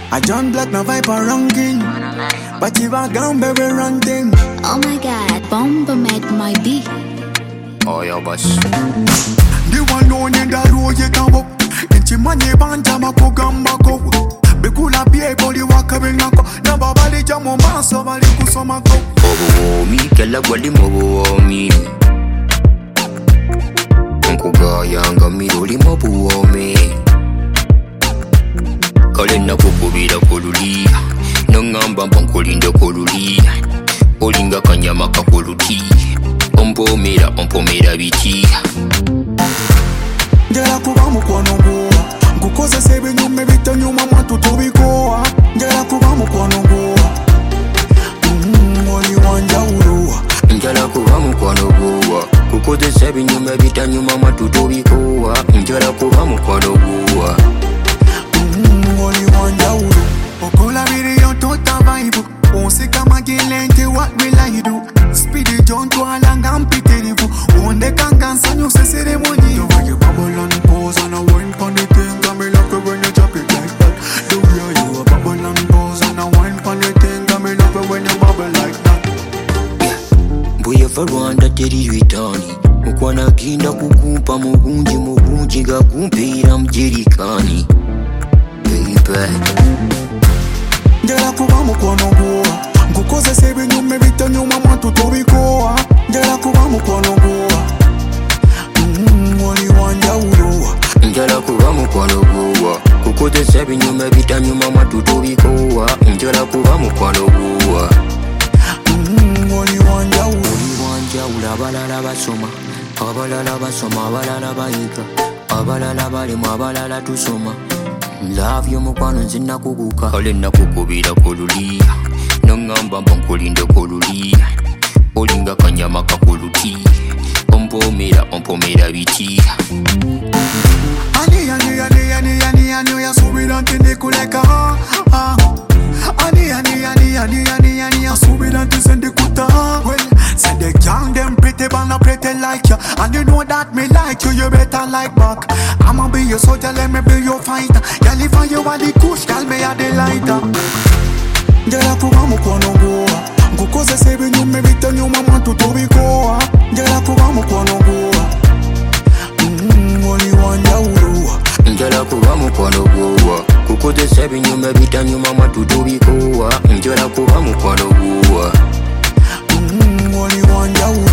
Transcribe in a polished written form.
I John Black, no vibe or ranking. But you are gone, baby, run thing. Oh my god, Bomba made my beat. Oh, yeah, boss. The one known in the road, you can walk. Inchi money, banta, mako, gamba, go. Bekula, be able to walk a ring, nako. Naba, bali, jamo, maso, bali, kusoma, go. Mobo, me, kella, wali, mobo, me. Uncle Gayanga, me, roli, mobo, me. Kalena kukubira koluli Nongamba mpankolinda koluli Olinga kanyama kakoluti Ompomera biti Njala kuba mukwano gwo Nkukoze sebe nyume bita nyuma mwatu tubikoa Njala kuba mukwano gwo Oli wanja uruwa Njala kuba mukwano gwo Kukoze sebe nyume bita nyuma mwatu tubikoa Njala kuba mukwano gwo Oli wanja uru Okola video tota vibe Onsika magilente what will I do Speedy John to alanga mpitirivu Onde kangansa nyuse ceremony The way you bubble and pose and a wine pon the thing Got me love it when you drop it like that The way you a bubble and pose and a wine pon the thing Got me love it when you bubble like that Mbuye Rwanda teri witani Mukwana ginda kukumpa mugunji gakumpira mjerikani Njala kuba mukwano gwo Nkukoze sebe nyume bita nyuma mwatu tubikoa Njala kuba mukwano gwo Oli wanja uruwa Njala kuba mukwano gwo Kukoze sebe nyume bita nyuma mwatu tubikoa Njala kuba mukwano gwo Oli wanja ula abalala basoma Abalala basoma abalala bayiga Abalala balimu abalala tusoma Love yo mukwano nzina kuguka Kale nakukubira koluli Nongamba mpankolinda koluli Olinga kanyama kakoluti Ompomera biti Ani yasubira ntindi kuleka Ani yasubira ntisendi kuta Well, say the gang them pretty but not pretty like you And you know that me like you, you better like back I'ma be your soldier, let me be your fighter Girl, if I you are the kush, girl, me a the lighter Njala kuba mukwano gwo Nkukoze sebe nyume bita nyuma mwatu tubikoa Njala kuba mukwano gwo Oli wanja uruwa Njala kuba mukwano gwo Kukoze sebe nyume bita nyuma mwatu tubikoa Njala kuba mukwano gwo Oli wanja uruwa